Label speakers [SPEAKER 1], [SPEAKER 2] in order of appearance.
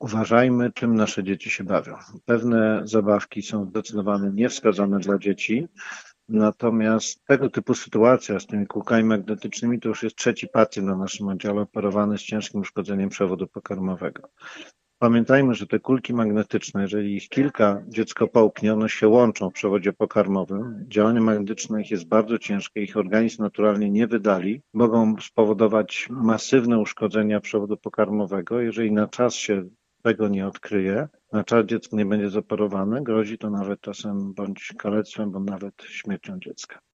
[SPEAKER 1] Uważajmy, czym nasze dzieci się bawią. Pewne zabawki są zdecydowanie niewskazane dla dzieci, natomiast tego typu sytuacja z tymi kółkami magnetycznymi to już jest trzeci pacjent na naszym oddziale operowany z ciężkim uszkodzeniem przewodu pokarmowego. Pamiętajmy, że te kulki magnetyczne, jeżeli ich kilka dziecko połknie, one się łączą w przewodzie pokarmowym. Działanie magnetyczne ich jest bardzo ciężkie, ich organizm naturalnie nie wydali. Mogą spowodować masywne uszkodzenia przewodu pokarmowego. Jeżeli na czas się tego nie odkryje, na czas dziecko nie będzie zoperowane, grozi to nawet czasem bądź kalectwem, bądź nawet śmiercią dziecka.